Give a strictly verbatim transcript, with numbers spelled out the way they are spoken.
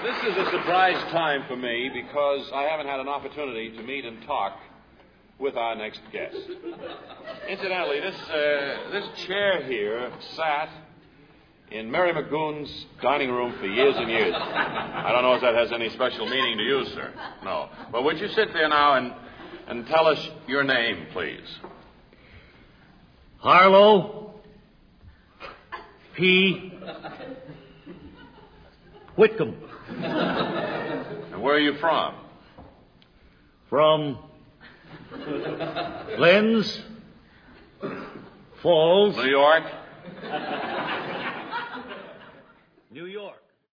this is a surprise time for me because I haven't had an opportunity to meet and talk with our next guest. Incidentally, this uh, this chair here sat in Mary McGoon's dining room for years and years. I don't know if that has any special meaning to you, sir. No. But would you sit there now and, and tell us your name, please? Harlow P. Whitcomb. And where are you from? From Glens Falls. New York?